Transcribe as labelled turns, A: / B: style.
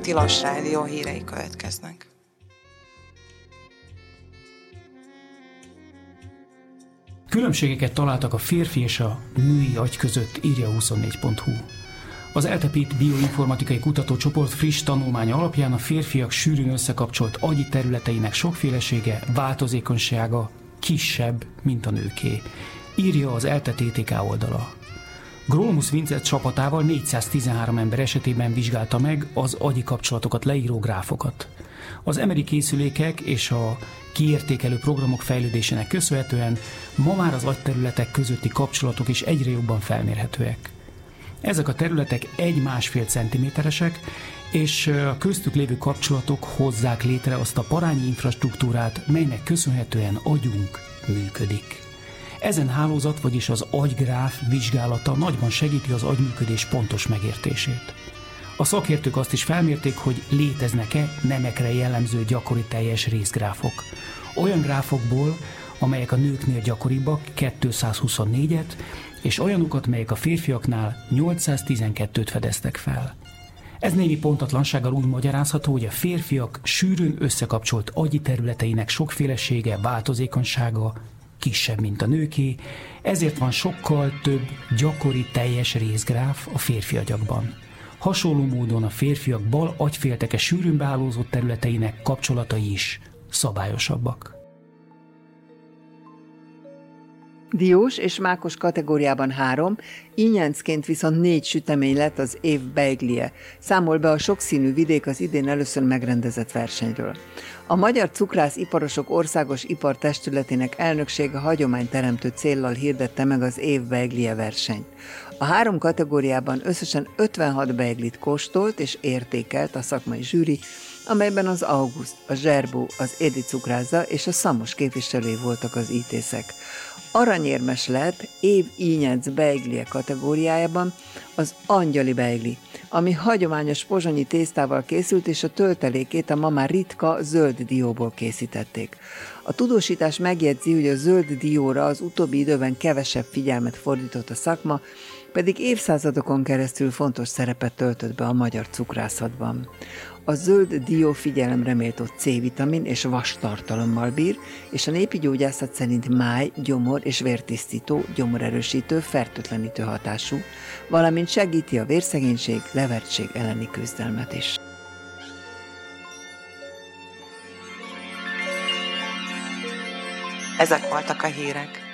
A: Tilos Rádió hírei következnek.
B: Különbségeket találtak a férfi és a női agy között, írja 24.hu. Az eltepít bioinformatikai kutatócsoport friss tanulmánya alapján a férfiak sűrűn összekapcsolt agyi területeinek sokfélesége, változékonysága kisebb, mint a nőké, írja az ELTE TTK oldala. Grolmus Vincent csapatával 413 ember esetében vizsgálta meg az agyi kapcsolatokat leíró gráfokat. Az MRI készülékek és a kiértékelő programok fejlődésének köszönhetően ma már az agyterületek közötti kapcsolatok is egyre jobban felmérhetőek. Ezek a területek 1-1,5 centiméteresek, és a köztük lévő kapcsolatok hozzák létre azt a parányi infrastruktúrát, melynek köszönhetően agyunk működik. Ezen hálózat, vagyis az agygráf vizsgálata nagyban segíti az agyműködés pontos megértését. A szakértők azt is felmérték, hogy léteznek-e nemekre jellemző gyakori teljes részgráfok. Olyan gráfokból, amelyek a nőknél gyakoribbak, 224-et, és olyanokat, melyek a férfiaknál 812-t fedeztek fel. Ez némi pontatlansággal úgy magyarázható, hogy a férfiak sűrűn összekapcsolt agyi területeinek sokfélesége, változékonysága kisebb, mint a nőké, ezért van sokkal több gyakori teljes részgráf a férfi agyakban. Hasonló módon a férfiak bal agyfélteke sűrűn beállózott területeinek kapcsolatai is szabályosabbak.
C: Diós és mákos kategóriában 3, ínyencként viszont 4 sütemény lett az év beiglie, számol be a sokszínű vidék az idén először megrendezett versenyről. A Magyar Cukrász-iparosok Országos Ipartestületének elnöksége hagyományteremtő céllal hirdette meg az év beiglie versenyt. A 3 kategóriában összesen 56 beiglit kóstolt és értékelt a szakmai zsűri, amelyben az August, a Zserbó, az Édi Cukrászda és a Szamos képviselői voltak az ítészek. Aranyérmes lett év ínyenc beiglie kategóriájában az angyali beigli, ami hagyományos pozsonyi tésztával készült, és a töltelékét a ma már ritka zöld dióból készítették. A tudósítás megjegyzi, hogy a zöld dióra az utóbbi időben kevesebb figyelmet fordított a szakma, pedig évszázadokon keresztül fontos szerepet töltött be a magyar cukrászatban. A zöld dió figyelemre méltó C-vitamin és vas tartalommal bír, és a népi gyógyászat szerint máj, gyomor és vértisztító, gyomorerősítő, fertőtlenítő hatású, valamint segíti a vérszegénység, levertség elleni küzdelmet is.
A: Ezek voltak a hírek.